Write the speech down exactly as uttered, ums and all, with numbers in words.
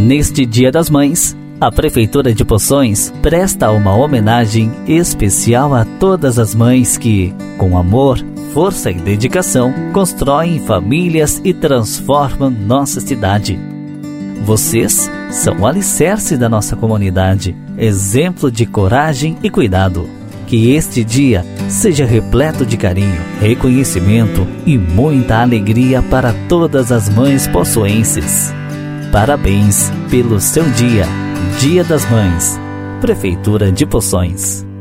Neste Dia das Mães, a Prefeitura de Poções presta uma homenagem especial a todas as mães que, com amor, força e dedicação, constroem famílias e transformam nossa cidade. Vocês são o alicerce da nossa comunidade, exemplo de coragem e cuidado. Que este dia seja repleto de carinho, reconhecimento e muita alegria para todas as mães poçoenses. Parabéns pelo seu dia, Dia das Mães, Prefeitura de Poções.